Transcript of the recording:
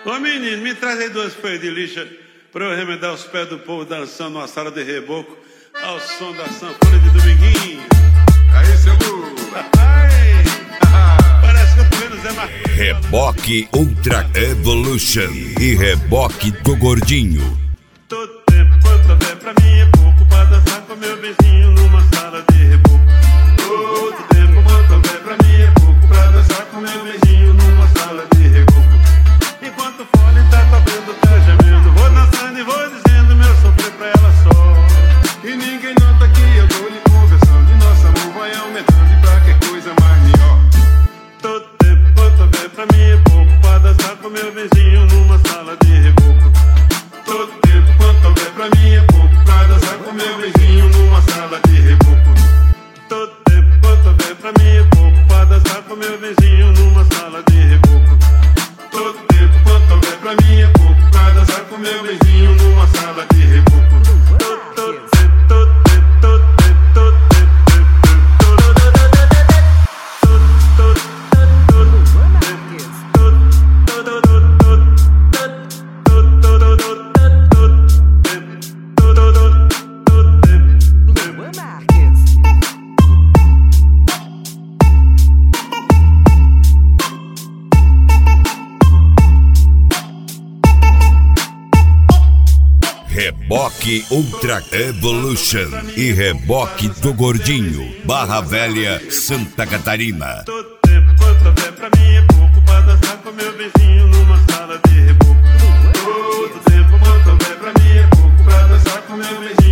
Ô menino, me traz aí 2 folhas de lixa pra eu remendar os pés do povo dançando numa sala de reboco ao som da sanfona de Dominguinho. Aí, seu Lu. Parece que eu tô vendo Zé Marcos. Reboque Ultra Evolution e Reboque do Gordinho. Todo tempo quanto houver pra mim é pouco pra dançar com meu vizinho numa sala de reboco. Todo tempo quanto houver pra mim é pouco pra dançar com meu vizinho numa sala de reboco. Enquanto o fole tá tocando, tá gemendo, vou dançando e vou dizendo meu sofrer pra ela só. E ninguém nota que eu tô lhe conversando, e nosso amor vai aumentando e pra que coisa mais melhor. Todo tempo quanto houver pra mim é pouco pra dançar com meu vizinho numa sala de reboco. Todo tempo quanto houver pra mim é pouco pra dançar com meu vizinho numa sala de reboco. Todo tempo quanto houver pra mim é pouco pra dançar com meu vizinho numa sala de reboco. Todo tempo quanto houver pra mim é pouco pra dançar com meu vizinho numa sala de reboco. Reboque Ultra Evolution e Reboque do Gordinho, Barra Velha, Santa Catarina. Todo tempo quanto houver pra mim é pouco pra dançar com meu vizinho numa sala de reboco. Todo tempo quanto houver pra mim é pouco pra dançar com meu vizinho